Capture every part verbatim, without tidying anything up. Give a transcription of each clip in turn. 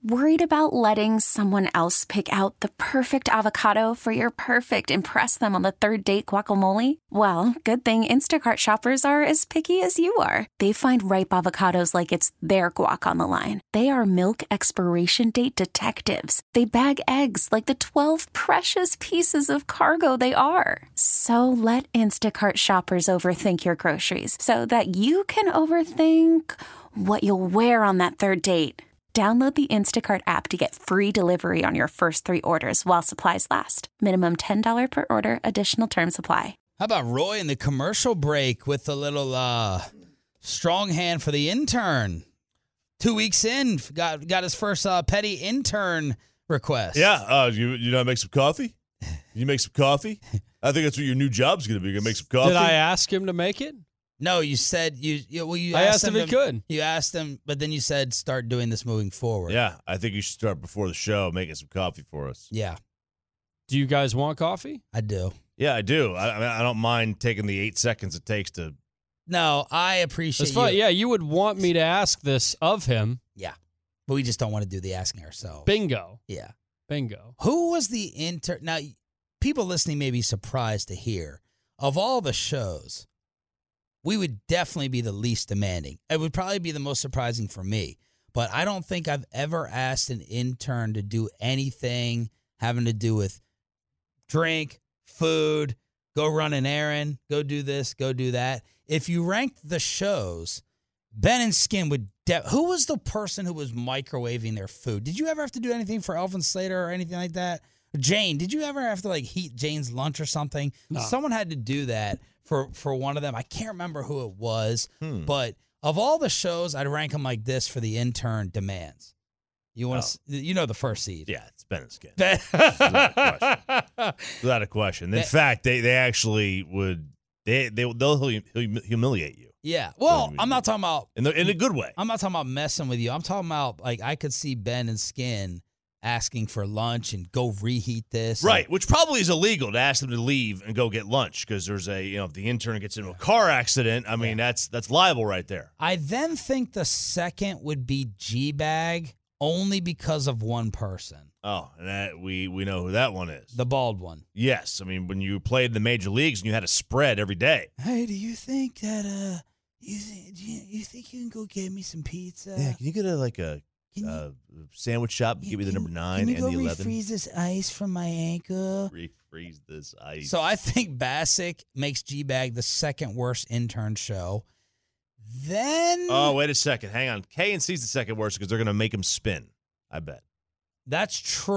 Worried about letting someone else pick out the perfect avocado for your perfect impress them on the third date guacamole? Well, good thing Instacart shoppers are as picky as you are. They find ripe avocados like it's their guac on the line. They are milk expiration date detectives. They bag eggs like the twelve precious pieces of cargo they are. So let Instacart shoppers overthink your groceries so that you can overthink what you'll wear on that third date. Download the Instacart app to get free delivery on your first three orders while supplies last. Minimum ten dollars per order. Additional terms apply. How about Roy in the commercial break with a little uh, strong hand for the intern? Two weeks in, got got his first uh, petty intern request. Yeah, uh, you you know make some coffee? You make some coffee? I think that's what your new job's going to be. You're going to make some coffee? Did I ask him to make it? No, you said you. you well, you I asked, asked him if he to, could. You asked him, but then you said start doing this moving forward. Yeah, I think you should start before the show making some coffee for us. Yeah. Do you guys want coffee? I do. Yeah, I do. I, I, mean, I don't mind taking the eight seconds it takes to. No, I appreciate It's fine. you. Yeah, you would want me to ask this of him. Yeah, but we just don't want to do the asking ourselves. Bingo. Yeah. Bingo. Who was the intern? Now, people listening may be surprised to hear of all the shows. We would definitely be the least demanding. It would probably be the most surprising for me. But I don't think I've ever asked an intern to do anything having to do with drink, food, go run an errand, go do this, go do that. If you ranked the shows, Ben and Skin would de- who was the person who was microwaving their food? Did you ever have to do anything for Elvin Slater or anything like that? Jane, did you ever have to like heat Jane's lunch or something? No. Someone had to do that for, for one of them. I can't remember who it was, Hmm. but of all the shows, I'd rank them like this for the intern demands. You want to, Oh. you know, the first seed. Yeah, it's Ben and Skin. Ben- Without a question. In Ben- fact, they, they actually would they they they'll hum- hum- humiliate you yeah. Well, Well, I'm not talking about. in the in a good way. I'm not talking about messing with you. I'm talking about like I could see Ben and Skin asking for lunch and go reheat this. Right, which probably is illegal to ask them to leave and go get lunch because there's a you know if the intern gets into a car accident, I mean that's that's liable right there. I then think the second would be G-Bag only because of one person, Oh, and that we we know who that one is. the bald one. Yes, I mean when you played in the major leagues and you had a spread every day. Hey, do you think that uh, you think do you, you think you can go get me some pizza? yeah, can you get a like a Can you- uh, sandwich shop? and Give me the number nine Can you and go the eleven. refreeze this ice from my ankle? Refreeze this ice. So I think Bassick makes G-Bag the second worst intern show. Then Oh, wait a second. Hang on. K and C's the second worst because they're going to make him spin. I bet. that's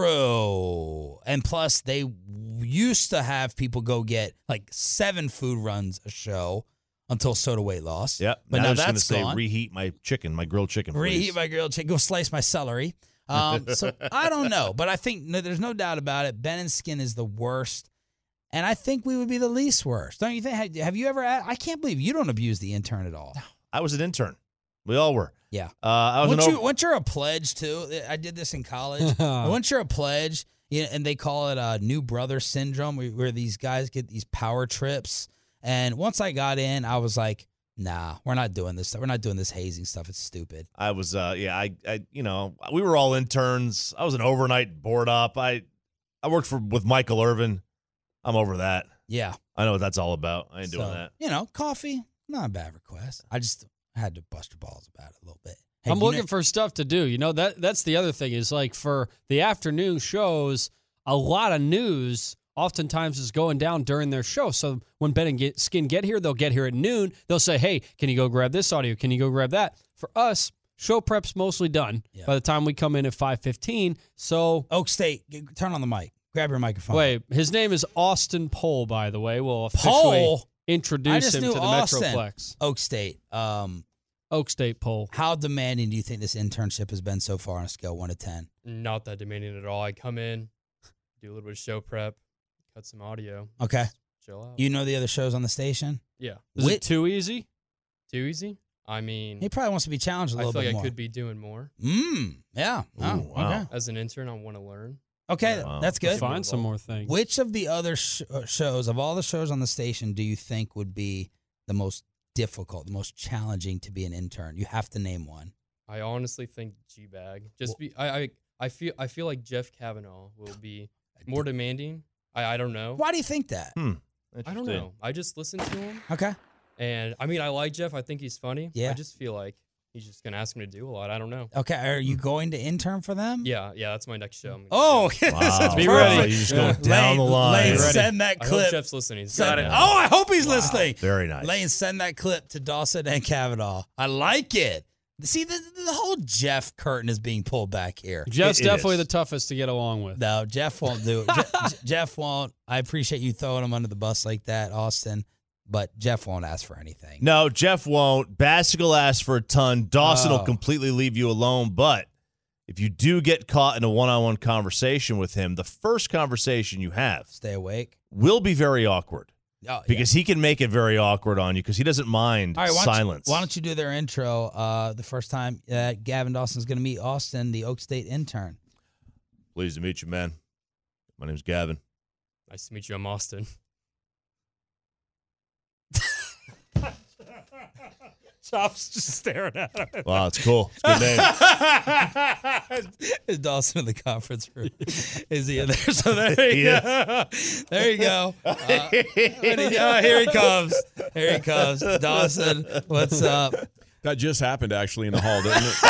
true. And plus, they used to have people go get like seven food runs a show until soda weight loss. Yep. But now, now they're just that's going to gone. say reheat my chicken, my grilled chicken. please. Reheat my grilled chicken. Go slice my celery. Um, so I don't know, but I think no, there's no doubt about it. Ben and Skin is the worst, and I think we would be the least worst. Don't you think? Have, have you ever? I can't believe you don't abuse the intern at all. I was an intern. We all were. Yeah. Uh, I was Once, an you, over- once you're a pledge too, I did this in college. Once you're a pledge, you know, and they call it a new brother syndrome, where, where these guys get these power trips. And once I got in, I was like, nah, we're not doing this. We're not doing this hazing stuff. It's stupid. I was, uh, yeah, I, I, you know, we were all interns. I was an overnight board up. I, I worked for with Michael Irvin. I'm over that. Yeah. I know what that's all about. I ain't doing So, that. You know, coffee, not a bad request. I just had to bust your balls about it a little bit. Hey, I'm you looking know- for stuff to do. You know, that that's the other thing is like for the afternoon shows, a lot of news oftentimes is going down during their show. So when Ben and get, Skin get here, they'll get here at noon. They'll say, hey, can you go grab this audio? Can you go grab that? For us, show prep's mostly done Yeah. by the time we come in at five fifteen. So, Oak State, g- turn on the mic. Grab your microphone. wait, his name is Austin Pohl, by the way. We'll officially Poll. I introduce just him knew to the Austin. Metroplex. Oak State. Um, Oak State Pohl. how demanding do you think this internship has been so far on a scale of one to ten? Not that demanding at all. I come in, do a little bit of show prep, cut some audio, Okay. chill out. You know the other shows on the station? yeah. Is Wit- it too easy? Too easy? I mean, He probably wants to be challenged a I little feel bit like more. I could be doing more. Mm, yeah. Oh, Ooh, wow. okay. As an intern, I want to learn. Okay, Wow. that's Let's good. find some more things. Which of the other sh- uh, shows, of all the shows on the station, do you think would be the most difficult, the most challenging to be an intern? You have to name one. I honestly think G-Bag. Just be, I, I, I feel, I feel like Jeff Kavanaugh will be more demanding. I, I don't know. Why do you think that? Hmm. I don't know. I just listen to him, Okay. and I mean, I like Jeff. I think he's funny. Yeah. I just feel like he's just gonna ask me to do a lot. I don't know. Okay. Are you going to intern for them? Yeah, yeah. That's my next show. I'm gonna Oh, do. Wow. this is Be perfect. ready. You're just Yeah. going down the Lane, line. Lane, Be ready. send that I hope clip. Jeff's listening. He's Send got it. it. Oh, I hope he's listening. Very nice. Lane, send that clip to Dawson and Kavanaugh. I like it. See, the, the whole Jeff curtain is being pulled back here. Jeff's It- it definitely is. the toughest to get along with. No, Jeff won't do it. Je- Jeff won't. I appreciate you throwing him under the bus like that, Austin, but Jeff won't ask for anything. No, Jeff won't. Bassick will ask for a ton. Dawson Oh. will completely leave you alone. But if you do get caught in a one-on-one conversation with him, the first conversation you have Stay awake. will be very awkward Oh, because he can make it very awkward on you because he doesn't mind All right, why don't you- silence. why don't you do their intro uh, the first time uh, Gavin Dawson's going to meet Austin, the Oak State intern? Pleased to meet you, man. My name's Gavin. Nice to meet you. I'm Austin. Chop's just staring at him. Wow, it's cool. It's a good name. Is Dawson in the conference room? Is he in there? So there you He go. There you go. Uh, there you go. Here he comes. Here he comes. Dawson, what's up? That just happened actually in the hall, didn't it?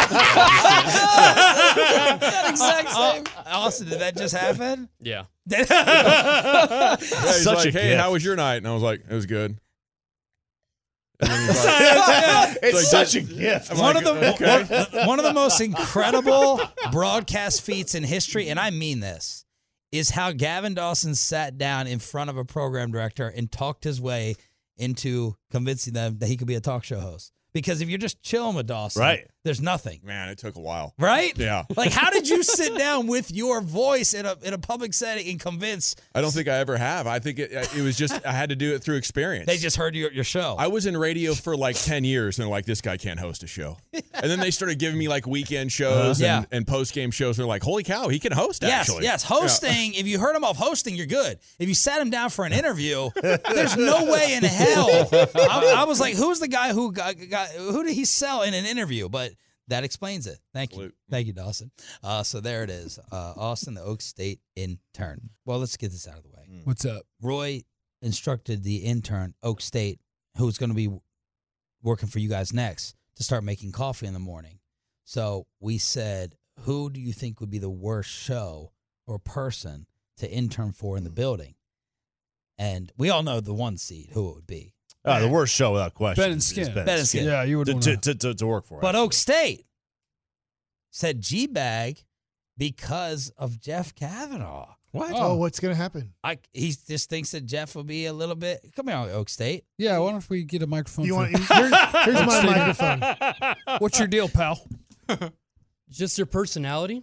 That exact same. Austin, did that just happen? Yeah. Yeah, he's Such like, a hey, gift. how was your night? And I was like, it was good. And then he's like, It's like, such a did- gift. I'm One like, of the okay. one, one of the most incredible broadcast feats in history, and I mean this, is how Gavin Dawson sat down in front of a program director and talked his way into convincing them that he could be a talk show host. Because if you're just chilling with Dawson, Right. there's nothing. Man, it took a while. Right? Yeah. Like, how did you sit down with your voice in a in a public setting and convince? I don't think I ever have. I think it, it was just, I had to do it through experience. They just heard your your show. I was in radio for like ten years, and they're like, this guy can't host a show. And then they started giving me like weekend shows Uh-huh. and, and post game shows. They're like, holy cow, he can host Yes, actually. yes. Hosting, if you heard him off hosting, you're good. If you sat him down for an interview, there's no way in hell. I, I was like, who's the guy who got, got who did he sell in an interview? But that explains it. Thank you. Salute. Thank you, Dawson. Uh, so there it is. Uh, Austin, the Oak State intern. Well, let's get this out of the way. What's up? Roy instructed the intern, Oak State, who's going to be working for you guys next, to start making coffee in the morning. So we said, who do you think would be the worst show or person to intern for in the building? And we all know the one seed, who it would be. Uh, the worst show without question. Ben and is Skin. Ben Ben and Skin. Yeah, you would To, want to, to, to, to work for. But absolutely. Oak State said G-Bag because of Jeff Kavanaugh. What? Oh, what's going to happen? I, he just thinks that Jeff will be a little bit. Come here, Oak State. Yeah, why don't we get a microphone? You for- want? Here, here's my microphone. What's your deal, pal? Just your personality.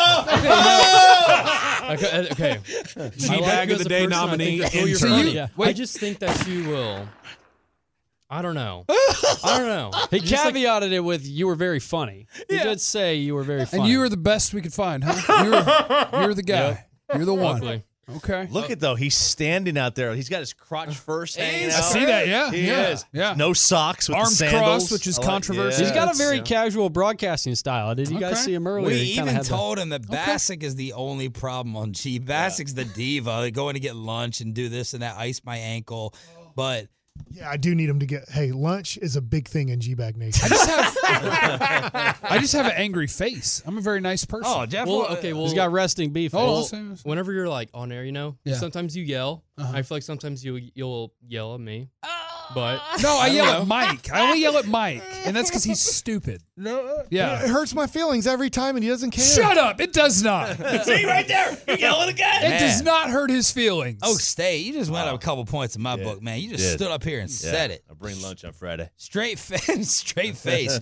Oh! okay. Okay. G-Bag of the Day nominee, I think you're intern. funny. So you- I wait. just think that you will. I don't know. I don't know. He Just like- caveated it with, you were very funny. He did say you were very funny. And you were the best we could find, huh? You're, you're the guy. You're the one. Luckily. Okay. Look at though, he's standing out there. He's got his crotch first hanging I out. see that. Yeah. He yeah. is. Yeah. No socks with Arms the sandals. crossed, which is I like- controversy. yeah. He's got a That's- very yeah. casual broadcasting style. Did you guys Okay. see him earlier? We He kinda even had the- told him that Bassick is the only problem on G. Bassick's the diva. They go in to get lunch and do this and that, ice my ankle. But Yeah, I do need him to get. Hey, lunch is a big thing in G-Bag Nation. I just have I just have an angry face. I'm a very nice person. oh, Jeff. Well, will- okay. Well, He's got resting beef. Oh, face. I'll say this. whenever you're like on air, you know, Yeah. sometimes you yell. Uh-huh. I feel like sometimes you you'll yell at me. But No, I, don't yell know. at Mike. I only yell at Mike, and that's because he's stupid. no. Yeah. It hurts my feelings every time, and he doesn't care. Shut up! It does not. It See right there, you're yelling again. Man. does not hurt his feelings. Oak State, you just went up a couple points in my Did. book, man. You just Did. stood up here and Yeah, said it. I'll bring lunch on Friday. Straight face, straight face.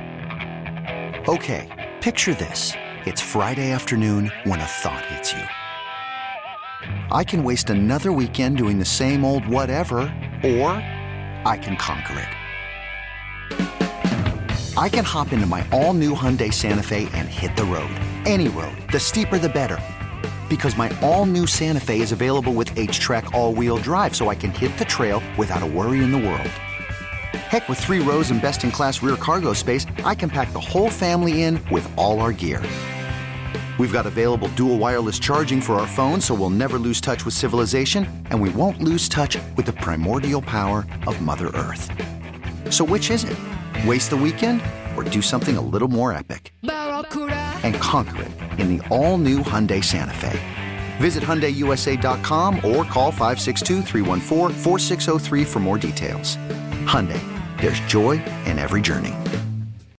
Okay, picture this. It's Friday afternoon when a thought hits you. I can waste another weekend doing the same old whatever, or I can conquer it. I can hop into my all-new Hyundai Santa Fe and hit the road. Any road. The steeper, the better. Because my all-new Santa Fe is available with H-Track all-wheel drive, so I can hit the trail without a worry in the world. Heck, with three rows and best-in-class rear cargo space, I can pack the whole family in with all our gear. We've got available dual wireless charging for our phones, so we'll never lose touch with civilization, and we won't lose touch with the primordial power of Mother Earth. So which is it? Waste the weekend or do something a little more epic? And conquer it in the all-new Hyundai Santa Fe. Visit Hyundai U S A dot com or call five six two, three one four, four six zero three for more details. Hyundai, there's joy in every journey.